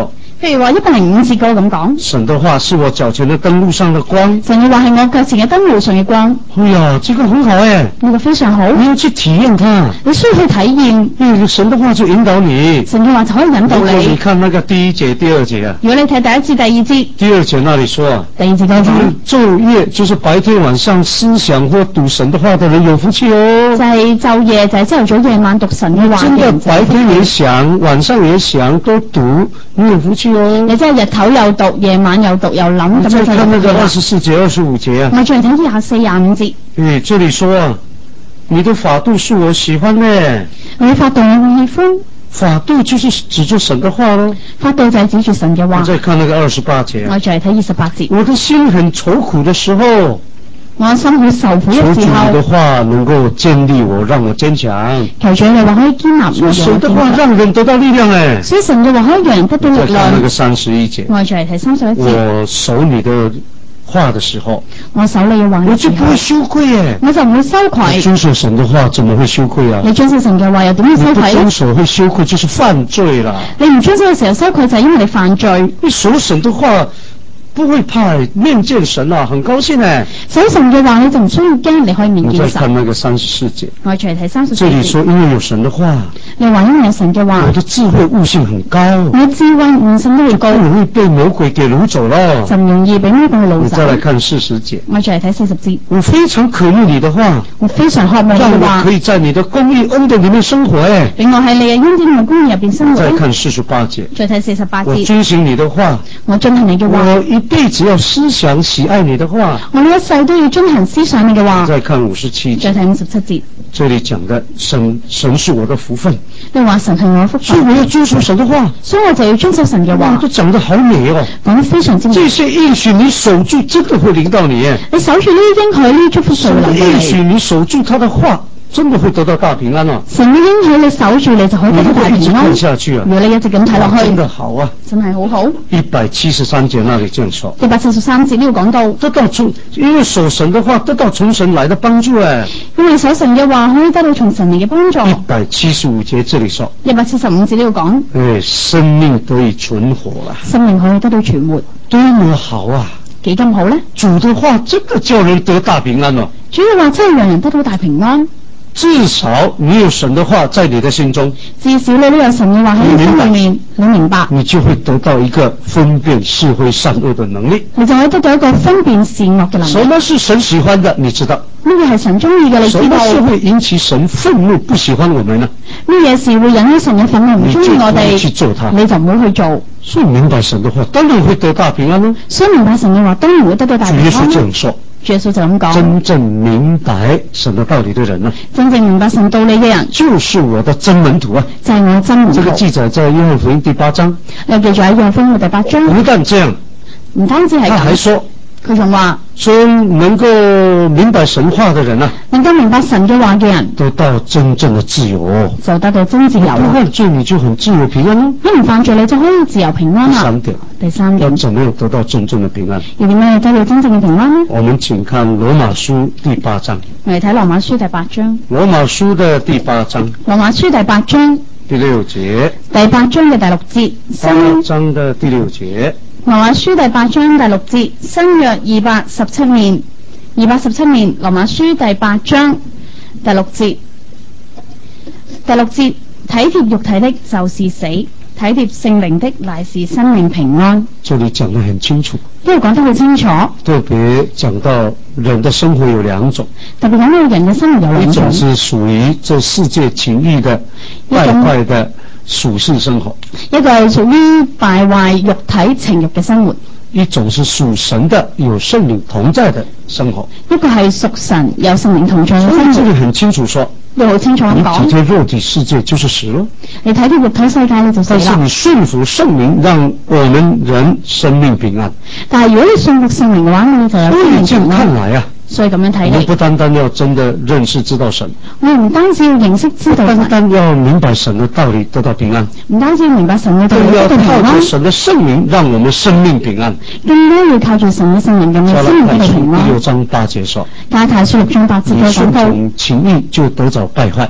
譬如話一百零五節嗰個咁講。 神的話是我腳前的燈路上的光。 神嘅話係我腳前嘅燈路上嘅光。 哎呀，這個很好誒。 呢個非常好。 你要去體驗它。 你需要去體驗。 因為神的話就引導你。 神嘅話就可以引導你。 如果你看那個第一節、第二節啊。 如果你睇第一節、第二節。 第二節那裡說啊。 第二節嗰度。 晝夜就是白天晚上思想或讀神的話的人有福氣哦。 就係晝夜，就係朝頭早夜晚讀神嘅話。 真的白天也想，晚上也想，都讀，你有福氣哦。 你真係日頭又讀，夜晚又讀又諗，咁再看那個二十四節、二十五節啊。 我再睇廿四、廿五節。 誒，這裡說啊，你的法度是我喜歡的。 你法度我喜歡。 法度就是指住神的話咯。 法度就係指住神嘅話。 我再看那個二十八節。 我再睇二十八節。 我的心很愁苦的時候。 我心好受苦嘅時候。求主你的話能夠建立我，讓我堅強。 求主你話可以堅立我。 神的話讓人得到力量誒。 所以神嘅話可以讓人得到力量。 再看那個三十一節。 我再睇三十一節。 我守你的話的時候， 我守你嘅話， 我就不會羞愧誒。 我就唔會羞愧。 遵守神的話，怎麼會羞愧啊？ 你遵守神嘅話又點會羞愧咧？ 你不遵守會羞愧，就是犯罪啦。 你唔遵守嘅時候羞愧，就係因為你犯罪。 你守神的話。不會怕面見神啊，很高興誒。 守神嘅話，你就唔需要驚，你可以面見神。 你再看那個三十四節。 我再睇三十四節。 這裡說因為有神的話。 你話因為有神嘅話。 我的智慧悟性很高。 我的智慧悟性都會高。 不容易被魔鬼給擄走咯。 就唔容易俾魔鬼擄走。 你再來看四十節。 我再嚟睇四十節。 我非常渴慕你的話。 我非常渴慕你嘅話。 讓我可以在你的公義恩典裡面生活誒。 令我喺你嘅恩典同公義入邊生活。 再看四十八節。 再睇四十八節。 我遵行你的話。 我遵行你嘅話。 我一輩子要思想喜愛你的話， 我呢一世都要遵行思想你嘅話。 再看五十七節， 再睇五十七節， 這裡講的神神是我的福分。 你話神係我嘅福分， 所以我要遵守神的話， 所以我就要遵守神嘅話。 都講得好美哦， 講得非常之美。 這些應許你守住，真的會臨到你。 你守住呢啲應許，呢祝福就會臨到你。 應許你守住他的話，真的會得到大平安哦。 神嘅應許你守住，你就可以得到大平安。 你看下去啊， 如果你一直咁睇落去， 真的好啊， 真係好好。 一百七十三節那裡這樣說， 一百七十三節呢度講到， 得到從因為守神的話，得到從神來的幫助誒。 因為守神嘅話，可以得到從神嚟嘅幫助。 一百七十五節這裡說， 一百七十五節呢度講， 誒，生命得以存活啦， 生命可以得到存活， 多麼好啊！ 幾咁好咧？ 主的話真的叫人得大平安哦。 主嘅話真係讓人得到大平安。 至少你有神的話在你的心中， 至少你都有神嘅話喺你心裏面，你明白， 你就會得到一個分辨是非善惡的能力， 你就會得到一個分辨善惡嘅能力。 什麼是神喜歡的？你知道？ 乜嘢係神中意嘅？你知道？ 什麼是會引起神憤怒不喜歡我們呢？ 乜嘢事會引起神嘅憤怒唔中意我哋？ 你就去做它， 你就唔好去做。 所以明白神的話，當然會得大平安咯。 所以明白神嘅話，當然會得到大平安。 主耶穌這樣說。 主耶穌就咁講， 真正明白神的道理的人呢， 真正明白神道理嘅人， 就是我的真門徒啊， 就係我真門徒。 這個記載在約翰福音第八章， 又記載喺約翰福音第八章。 不但這樣， 唔單止係咁， 他還說。 佢仲話， 真能夠明白神話的人啊， 能夠明白神嘅話嘅人， 得到真正的自由， 就得到真自由。 不犯罪你就很自由平安咯， 一唔犯罪你就可以自由平安啦。 第三點， 第三點， 要怎麼樣得到真正的平安？ 要點樣得到真正嘅平安呢？ 我們請看羅馬書第八章。 我哋睇羅馬書第八章。 羅馬書的第八章。 羅馬書第八章。 第六節。 第八章嘅第六節。 八章的第六節。 羅馬書第八章第六節，新約二百十七年，二百十七年，羅馬書第八章第六節，第六節，體貼肉體的就是死，體貼聖靈的乃是生命平安。 這裡講得很清楚， 呢度講得好清楚。特別講到人的生活有兩種， 特別講到人嘅生活有兩種， 一種是屬於這世界情欲的敗壞的屬世生活， 一個係屬於敗壞肉體情欲嘅生活； 一種是屬神的有聖靈同在的生活， 一個係屬神有聖靈同在嘅生活。 這裡很清楚說， 你好清楚咁講， 你體貼肉體世界就是死咯， 你體貼肉體世界你就死啦。 但是你順服聖靈，讓我們人生命平安。 但係如果你順服聖靈嘅話，你就有生命平安。 所以這樣看來啊， 所以咁樣睇嚟， 我們不單單要真的認識知道神， 我唔單止要認識知道神， 不單單要明白神的道理得到平安， 唔單止要明白神嘅道理得到平安， 更要靠着神的聖靈讓我們生命平安， 更加要靠住神嘅聖靈讓我們生命得到平安。 第六章八節說， 加太書六章八節嘅講到， 順從情欲就得着敗壞。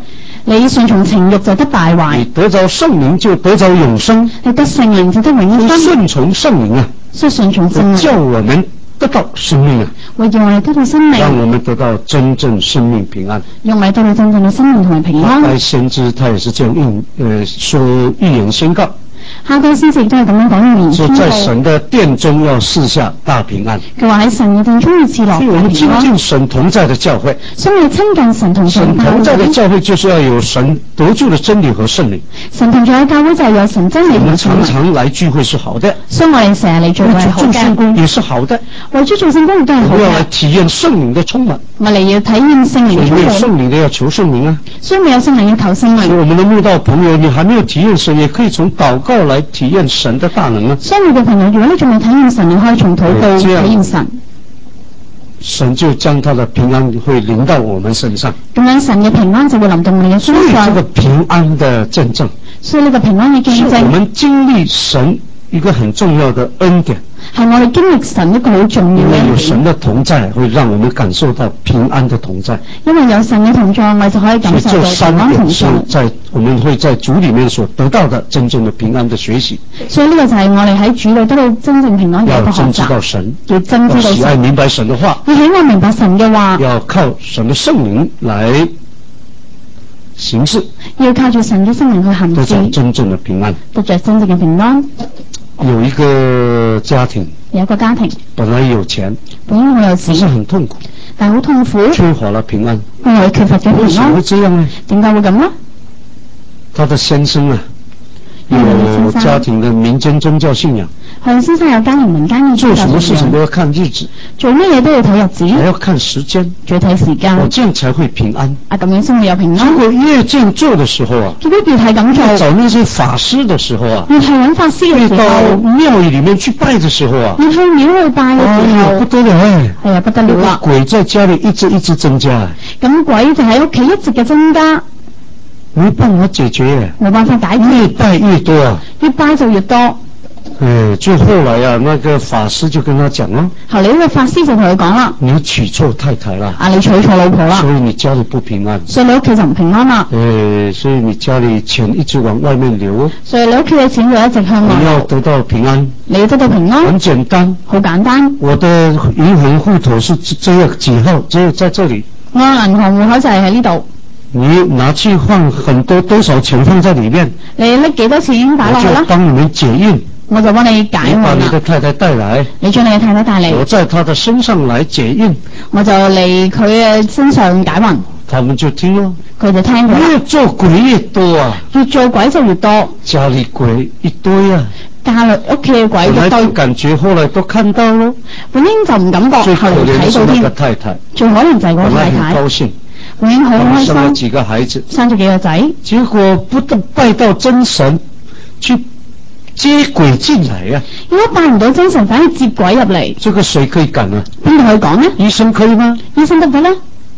你順從情慾就得敗壞。 你得着聖靈就得着永生。 你得聖靈就得永生。 順從聖靈啊， 所以順從聖靈， 叫我們得到生命啊， 為叫我哋得到生命， 讓我們得到真正生命平安， 讓我哋得到真正嘅生命同埋平安。 哈該先知他也是這樣應呃說預言宣告。 哈該先知亦都係咁樣講預言宣告。 在神的殿中要賜下大平安。 佢話喺神嘅殿中要賜落大平安。所以我們親近神同在的教會。 所以我哋親近神同在的教會。 神同在的教會就是要有神得救的真理和聖靈。 神同在嘅教會就係有神真理和聖靈。 我們常常來聚會是好的。 所以我哋成日嚟聚會係好嘅。為主做聖工也是好的。 為主做聖工亦都係好嘅。 我要來體驗聖靈的充滿。 我哋要體驗聖靈嘅充滿。 沒有聖靈的要求聖靈啊。 所以沒有聖靈要求聖靈。 所以我們的慕道朋友，你還沒有體驗神，也可以從禱告來體驗神的大能啊。 所以我嘅朋友，如果你仲未體驗神，你可以從禱告體驗神。 神就將他的平安會臨到我們身上。 咁樣神嘅平安就會臨到我哋嘅身上。 所以這個平安的見證。 所以呢個平安嘅見證。 是我們經歷神一個很重要的恩典。 係我哋經歷神一個好重要嘅恩典。 因為有神的同在，會讓我們感受到平安的同在。 因為有神嘅同在，我哋就可以感受到平安同在。 在我們會在主裏面所得到的真正的平安的學習。 所以呢個就係我哋喺主裏得到真正平安嘅一個學習。 要真知道神， 要真知道神， 要喜愛明白神的話， 要喜愛明白神嘅話， 要靠神的聖靈來行事， 要靠住神嘅聖靈去行事， 得着真正的平安， 得着真正嘅平安。 有一個家庭， 有一個家庭， 本來有錢， 本來好有錢， 但是很痛苦， 但係好痛苦， 缺乏了平安。 因為缺乏咗平安。 為什麼會這樣呢？ 點解會咁呢？ 他的先生啊，有家庭的民間宗教信仰。佢先生有家庭民間嘅宗教信仰。做什麼事情都要看日子， 做乜嘢都要睇日子， 還要看時間， 仲要睇時間。 哦，這樣才會平安。 啊，咁樣先會有平安。 如果越這樣做的時候啊， 如果越係咁做， 找那些法師的時候啊， 越係揾法師嘅時候， 到廟宇裏面去拜的時候啊， 越去廟去拜嘅時候， 不得了哎， 係啊，不得了啦！ 鬼在家裏一直一直增加， 咁鬼就喺屋企一直嘅增加。 沒辦法解決， 冇辦法解決， 越拜越多啊， 越拜就越多。 哎，就後來啊，那個法師就跟他講咯， 後來呢個法師就同佢講啦， 你娶錯太太啦， 啊，你娶錯老婆啦， 所以你家裏不平安， 所以你屋企就唔平安啦。 哎，所以你家裏錢一直往外面流， 所以你屋企嘅錢就一直向外流。 你要得到平安， 你要得到平安， 很簡單， 好簡單。 我的銀行戶頭是這樣幾號，只有在這裏。 我銀行戶口就係喺呢度。 你拿去放很多多少錢放在裏面？ 你拎幾多錢擺落去啦？ 我就幫你們解運。 我就幫你解運啦。 你把你的太太帶來。 你將你嘅太太帶嚟。 我在她的身上來解運。我就嚟佢嘅身上解運。 他們就聽咯。 佢就聽咗。 越做鬼越多啊！ 越做鬼就越多。 家裏鬼一堆啊！ 家裏屋企嘅鬼一堆。 本來都感覺，後來都看到咯。 本應就唔感覺，後來睇到添。 最可憐係那個太太。 最可憐就係嗰個太太。 本來很高興。 本應好開心。 生咗幾個孩子。 生咗幾個仔。結果不得拜到真神，去接鬼進來啊！ 如果拜唔到真神，反而接鬼入嚟。 這個誰可以講啊？ 邊個可以講呢？ 醫生可以嗎？ 醫生得唔得呢？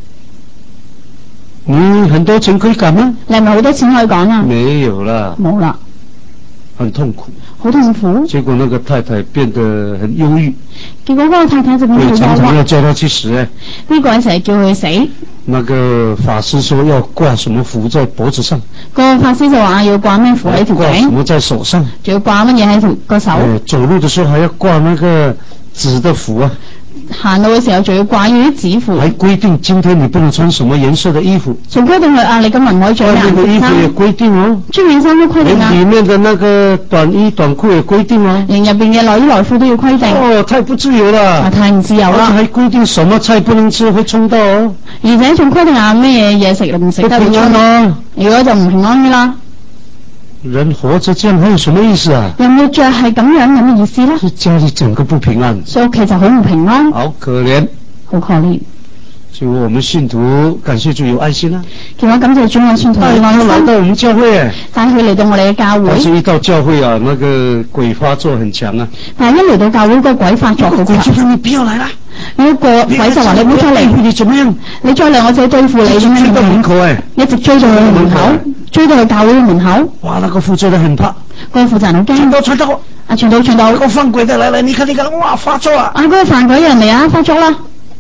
你很多錢可以講嗎？ 你係咪好多錢可以講啊？ 沒有啦。 冇啦。 很痛苦。 好痛苦。 結果那個太太變得很憂鬱。 結果嗰個太太就變得好憂鬱。 常常要叫他去死誒。 呢個人成日叫佢死。 那個法師說要掛什麼符在脖子上。 個法師就話要掛咩符喺條頸。 掛什麼在手上？ 仲要掛乜嘢喺條個手？ 誒，走路的時候還要掛那個紙的符啊。 行路嘅時候仲要掛呢啲紙符。 還規定今天你不能穿什麼顏色的衣服。 仲規定佢啊，你今日唔可以着咩顏色衫。 衣服也規定哦。 穿件衫都規定啊。 連裏面的那個短衣短褲也規定哦。 連入邊嘅內衣內褲都要規定。 哦，太不自由啦。 啊，太唔自由啦。 還規定什麼菜不能吃，會衝到哦。 而且仲規定啊咩嘢食唔食得。 不平安哦。 如果就唔平安嘅啦。 人活着這樣還有什麼意思啊？ 人活着係咁樣咁嘅意思啦。 是家裏整個不平安。 所以屋企就好唔平安。 好可憐。 好可憐。 所以我們信徒感謝主有愛心啦。 結果感謝主，我信徒有愛心。 來到我們教會誒。 帶佢嚟到我哋嘅教會。 但是一到教會啊，那個鬼發作很強啊。 但係一嚟到教會，個鬼發作好強。 鬼就話你不要來啦。 有個鬼就話你唔好再嚟。 你怎麼樣？ 你再嚟我就對付你咁樣。 追到門口誒。 一直追到去門口，追到去教會嘅門口。 哇！那個負責人很怕。 個負責人好驚。傳道傳道。啊！傳道傳道。 那個犯鬼的來來，你看你看，哇！發作啊！ 啊！嗰個犯鬼人嚟啊！發作啦！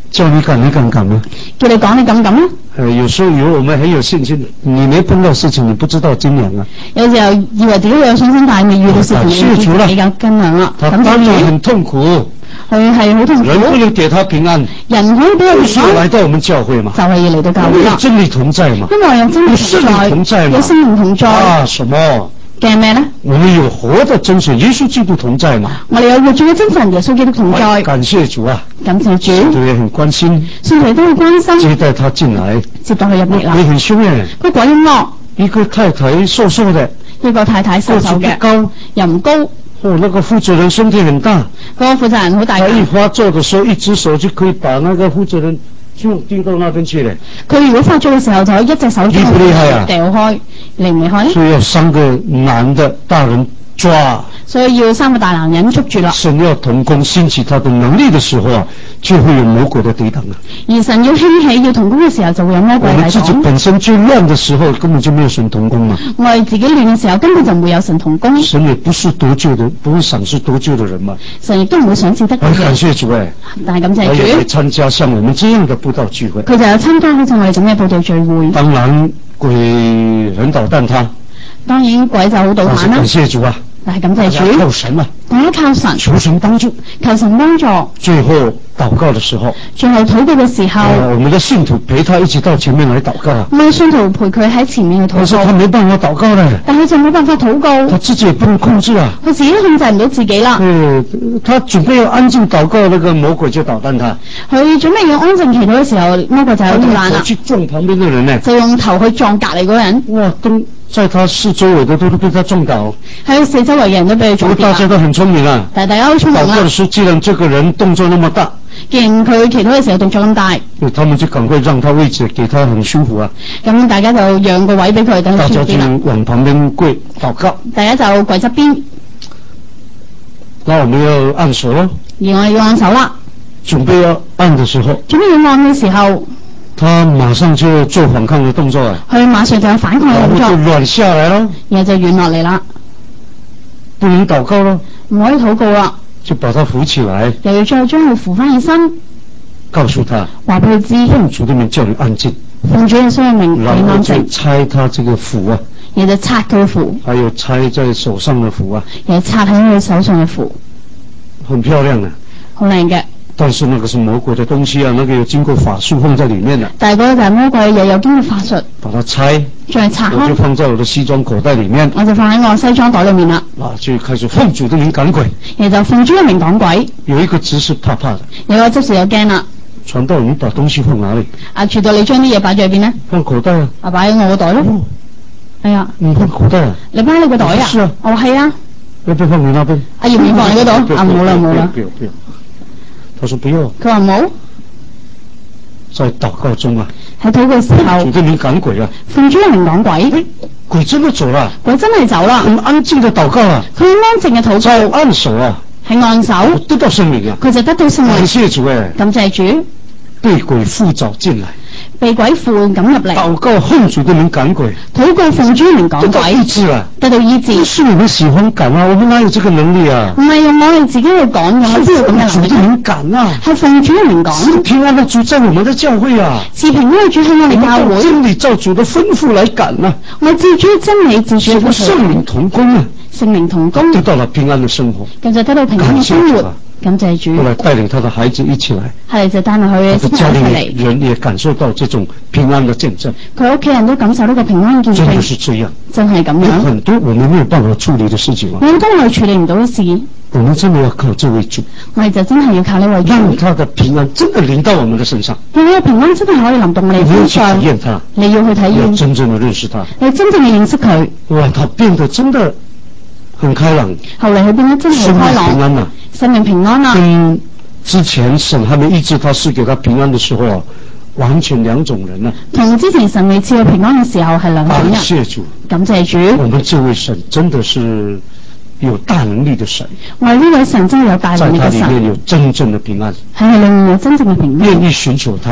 叫你敢，你敢敢嗎？ 叫你講，你敢敢嗎？ 呃，有時候以為我們很有信心，你沒碰到事情，你不知道斤兩啊。 有時候以為自己有信心，但係未遇到事情，你唔知比較斤兩啦。 他當然很痛苦。 佢係好痛苦。 人不能給他平安。 人可以俾佢平安。 來到我們教會嘛。 就係要嚟到教會啦。 有真理同在嘛。 因為有真理同在， 有聖靈同在。 啊，什麼？ 驚咩呢？ 我們有活的真神耶穌基督同在嘛。 我哋有活著嘅真神耶穌基督同在。 感謝主啊！ 感謝主。 信徒也很關心。 信徒都好關心。 接待他進來。 接待佢入嚟啦。 你很兇誒。 佢鬼咁惡。 一個太太瘦瘦嘅。 一個太太瘦瘦嘅。 高又唔高。 哦，那個負責人身體很大。 嗰個負責人好大。 他一發作的時候，一隻手就可以把那個負責人就丟到那邊去咧。 佢如果發作嘅時候，就可以一隻手就掉開，離唔離開呢？ 所以要三個男的大人抓。 所以要三個大男人捉住啦。 神要同工興起他的能力的時候啊，就會有魔鬼的抵擋啊。而神要興起要同工嘅時候，就會有魔鬼抵擋。 我們自己本身最亂的時候，根本就沒有神同工嘛。 我哋自己亂嘅時候，根本就唔會有神同工。 神也不是得救的，不會賞識得救的人嘛。 神亦都唔會賞賜得救嘅。 感謝主誒。 但係感謝主。 佢也參加像我們這樣的佈道聚會。 佢就有參加好似我哋咁嘅佈道聚會。 當然鬼很搗蛋他。 當然鬼就好搗蛋啦。 感謝主啊。 但係感謝主， 靠神啊！ 大家靠神， 求神幫助， 求神幫助。 最後禱告的時候， 最後禱告嘅時候， 呃，我們的信徒陪他一起到前面來禱告啊。 我們信徒陪佢喺前面去禱告。但是他沒辦法禱告咧， 但係就冇辦法禱告， 他自己也不能控制啊。 佢自己控制唔到自己啦。 嗯，他準備要安靜禱告，那個魔鬼就搗蛋他。 佢準備要安靜祈禱嘅時候，魔鬼就好懶啦。 去撞旁邊嘅人呢， 就用頭去撞隔離嗰人。 哇，都在他四周圍的都都被他撞倒。喺四周圍嘅人都被佢撞。 大家都很聰明啊， 但係大家好聰明啦。禱告的時候，既然這個人動作那麼大， 既然佢祈禱嘅時候動作咁大， 他們就趕快讓他位置給他很舒服啊。 咁大家就讓個位俾佢，等佢舒服啲啦。 大家就往旁邊跪禱告。 大家就跪側邊。 那我們要按手咯。 而我哋要按手啦。 準備要按的時候。 準備要按嘅時候。 他馬上就做反抗的動作啊。 佢馬上就有反抗嘅動作。 然後就軟下來咯。 然後就軟落嚟啦。 不能禱告咯。 唔可以禱告啦。 就把他扶起來。 又要再將佢扶翻起身。 告訴他。 話俾佢知。 奉主的名叫你安靜。 奉主嘅聖名，你安靜。 然後就拆他這個符啊。 然後就拆佢符。 還有拆在手上的符啊。 又拆喺佢手上嘅符。很漂亮啊。 好靚嘅。 但是那個是魔鬼的東西啊，那個有經過法術放在裏面的。 但係嗰個就係魔鬼，又有經過法術。 把它拆。 再拆開。 我就放在我的西裝口袋裏面。 我就放喺我西裝袋裏面啦。 啊，就開始奉主的名趕鬼。 然後就奉主嘅名趕鬼。 有一個執事怕怕的。 有個執事又驚啦。 傳道，你把東西放哪裏？ 啊，傳道，你將啲嘢擺咗喺邊呢？ 放口袋啊。 啊，擺喺我個袋咯。哦。係啊。 你放口袋啊？ 你擺喺你個袋啊？ 是啊。 哦，係啊。 要不要放你那邊？ 啊，要唔要放你嗰度？啊，冇啦冇啦。 不要不要。他說不要。 佢話冇。 在禱告中啊。 喺禱告時候。 奉主的名趕鬼啊。 奉主嘅名趕鬼。 鬼真的走了。 鬼真係走啦。 很安靜的禱告啊。 佢安靜嘅禱告。 在按手啊。 係按手。 得到聖靈啊。 佢就得到聖靈。 感謝主誒。 感謝主。 被鬼附找進來。 被鬼附咁入嚟。 禱告奉主的名趕鬼。 禱告奉主名趕鬼。 得到醫治啊。 得到醫治。 不是你們喜歡趕啊，我們哪有這個能力啊？ 唔係用我哋自己去趕嘅，我知道咁嘅能力。 奉主的名趕啊。 係奉主嘅名趕。 是平安的主在我們的教會啊。 是平安嘅主喺我哋教會。 真理照主的吩咐來趕啊。 我照主真理照主嘅吩咐。 聖靈同工啊。 聖靈同工。 得到了平安的生活。 咁就得到平安嘅生活。感謝主。 後來帶領他的孩子一起來。 係就帶埋佢嘅家庭嚟。 人也感受到這種平安的見證。 佢屋企人都感受到個平安見證。 真的是這樣。 真係咁樣。 有很多我們沒有辦法處理的事情啊。 我哋都係處理唔到嘅事。 我們真的要靠這位主。 我哋就真係要靠呢位主。 讓他的平安真的臨到我們的身上。 讓佢嘅平安真係可以臨到我哋身上。 你要去體驗他。 你要去體驗。 要真正的認識他。 你真正嘅認識佢。 哇，他變得真的很開朗。 後嚟佢變得真係好開朗。 平安啊。 生命平安啊。 跟之前神還沒醫治他賜給他平安的時候啊，完全兩種人啊。同之前神未賜佢平安嘅時候係兩種人。感謝主。感謝主。我們這位神真的是有大能力的神。我哋呢位神真係有大能力嘅神。在他裏面有真正的平安。喺佢裏面有真正嘅平安。願意尋求他的。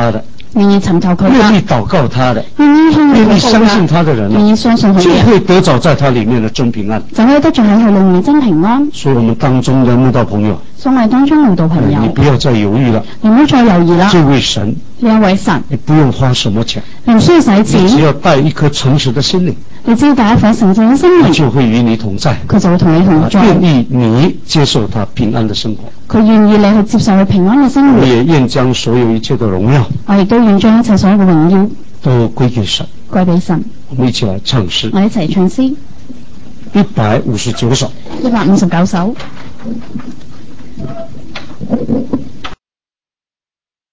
願意尋求佢， 願意禱告他的， 願意向佢願意相信他的人， 願意相信佢， 就會得着在他裏面的真平安， 就可以得着喺佢裏面真平安。 所以我們當中的慕道朋友， 所以我哋當中慕道朋友， 你不要再猶豫了， 你唔好再猶豫啦。 這位神， 呢一位神， 你不用花什麼錢， 你唔需要使錢， 你只要帶一顆誠實的心靈， 你只要帶一顆誠實嘅心靈， 他就會與你同在， 佢就會同你同在， 願意你接受他平安的生活， 佢願意你去接受佢平安嘅生活， 我也願將所有一切的榮耀， 我亦都願將一切所有嘅榮耀都歸給神， 歸俾神。 我們一起來唱詩， 我一齊唱詩， 一百五十九首， 一百五十九首。